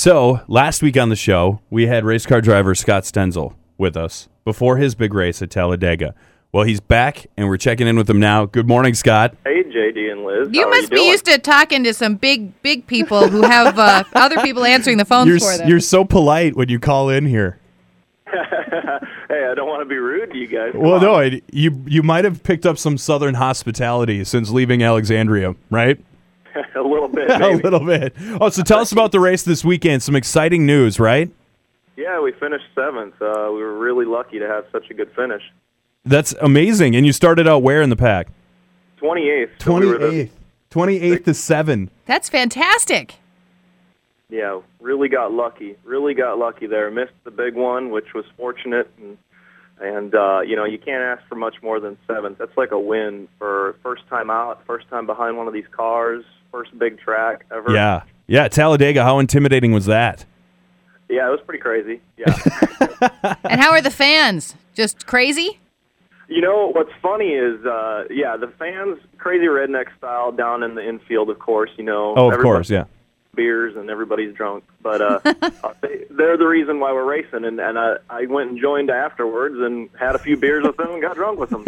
So, last week on the show, we had race car driver Scott Stenzel with us before his big race at Talladega. Well, he's back, and we're checking in with him now. Good morning, Scott. Hey, JD and Liz. You must be used to talking to some big people who have other people answering the phones for them. You're so polite when you call in here. Hey, I don't want to be rude to you guys. Well, no, you might have picked up some Southern hospitality since leaving Alexandria, right? A little bit, maybe. A little bit. Oh, so tell us about the race this weekend. Some exciting news, right? Yeah, we finished 7th. We were really lucky to have such a good finish. That's amazing. And you started out where in the pack? 28th. 28th to 7. That's fantastic. Yeah, really got lucky. Really got lucky there. Missed the big one, which was fortunate. And you can't ask for much more than 7th. That's like a win for first time out, first time behind one of these cars, first big track ever. Yeah, Talladega, how intimidating was that? Yeah, it was pretty crazy. Yeah. And how are the fans? Just crazy? You know, what's funny is, the fans, crazy redneck style down in the infield, of course, Oh, of course, yeah. Beers and everybody's drunk. But they're the reason why we're racing. And I went and joined afterwards and had a few beers with them and got drunk with them.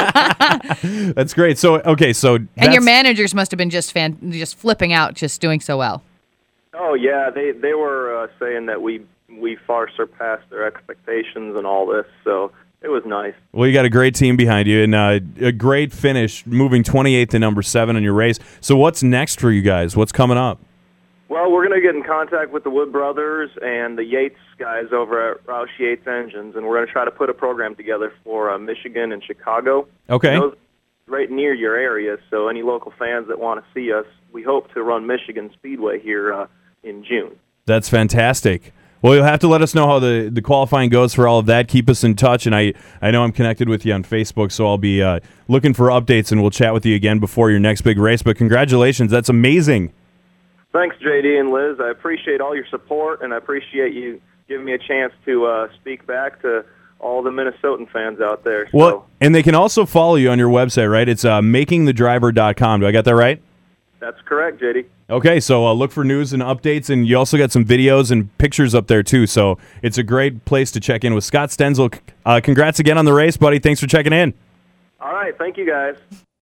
That's great. So, okay, and your managers must have been just flipping out, just doing so well. Oh, yeah. They were saying that we far surpassed their expectations and all this, so it was nice. Well, you got a great team behind you and a great finish, moving 28th to number 7 in your race. So what's next for you guys? What's coming up? Well, we're going to get in contact with the Wood Brothers and the Yates guys over at Roush Yates Engines, and we're going to try to put a program together for Michigan and Chicago. Okay. Those right near your area, so any local fans that want to see us, we hope to run Michigan Speedway here in June. That's fantastic. Well, you'll have to let us know how the qualifying goes for all of that. Keep us in touch, and I know I'm connected with you on Facebook, so I'll be looking for updates, and we'll chat with you again before your next big race. But congratulations. That's amazing. Thanks, JD and Liz. I appreciate all your support, and I appreciate you giving me a chance to speak back to all the Minnesotan fans out there. So. Well, and they can also follow you on your website, right? It's makingthedriver.com. Do I got that right? That's correct, JD. Okay, so look for news and updates, and you also got some videos and pictures up there, too. So it's a great place to check in with Scott Stenzel. Congrats again on the race, buddy. Thanks for checking in. All right, thank you, guys.